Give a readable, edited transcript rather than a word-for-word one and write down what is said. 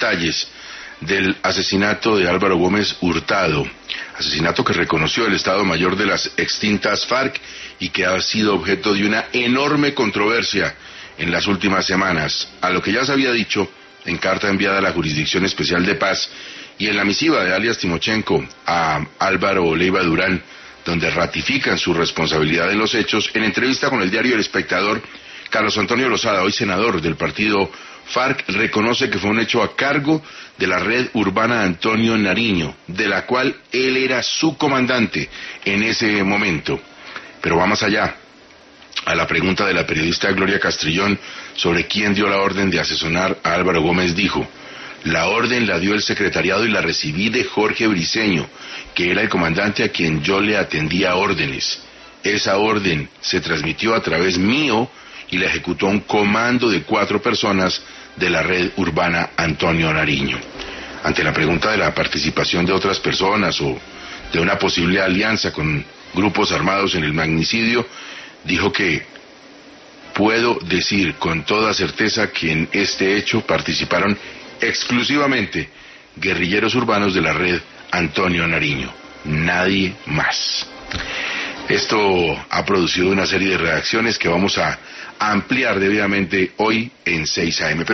detalles del asesinato de Álvaro Gómez Hurtado, asesinato que reconoció el Estado Mayor de las extintas FARC y que ha sido objeto de una enorme controversia en las últimas semanas, a lo que ya se había dicho en carta enviada a la Jurisdicción Especial de Paz y en la misiva de alias Timochenko a Álvaro Leiva Durán, donde ratifican su responsabilidad en los hechos. En entrevista con el diario El Espectador, Carlos Antonio Lozada, hoy senador del partido FARC, reconoce que fue un hecho a cargo de la red urbana Antonio Nariño, de la cual él era su comandante en ese momento. Pero va más allá. A la pregunta de la periodista Gloria Castrillón sobre quién dio la orden de asesinar a Álvaro Gómez, dijo: la orden la dio el secretariado y la recibí de Jorge Briceño, que era el comandante a quien yo le atendía órdenes. Esa orden se transmitió a través mío y la ejecutó un comando de 4 personas de la red urbana Antonio Nariño. Ante la pregunta de la participación de otras personas o de una posible alianza con grupos armados en el magnicidio, dijo que puedo decir con toda certeza que en este hecho participaron exclusivamente guerrilleros urbanos de la red Antonio Nariño, nadie más. Esto ha producido una serie de reacciones que vamos a ampliar debidamente hoy en 6 AM.